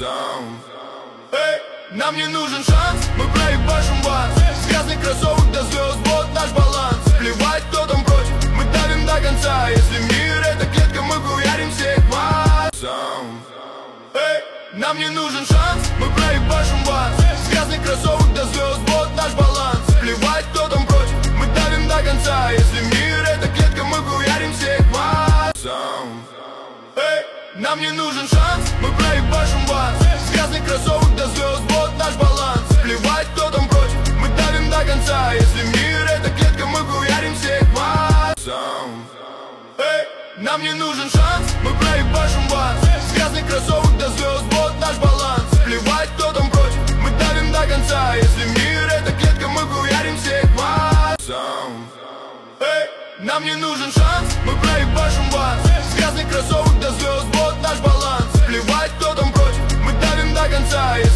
Эй, нам не нужен шанс, мы проебашим вас. С грязных кроссовок до звезд, вот наш баланс. Плевать, кто там против, мы давим до конца. Если мир это клетка, мы хуярим всех вас. Эй, нам не нужен шанс, мы проебашим вас. С грязных кроссовок до звезд, вот наш баланс. Плевать, кто там против, мы давим до конца. Если мир это клетка, мы хуярим всех вас. Эй, нам не нужен шанс, мы проебашим вас. С грязных кроссовок до звезд, вот наш баланс. Плевать, кто там против, мы давим до конца. Если мир это клетка, мы хуярим всех вас. Эй, нам не нужен шанс, мы проебашим вас. С грязных кроссовок до звезд, вот наш баланс. Плевать, кто там против, мы давим до конца. Если мир это клетка, мы хуярим всех вас. Эй, нам не нужен шанс, мы проебашим вас. С грязных кроссовок до звезд, вот наш баланс. Плевать, кто там против, мы давим до конца.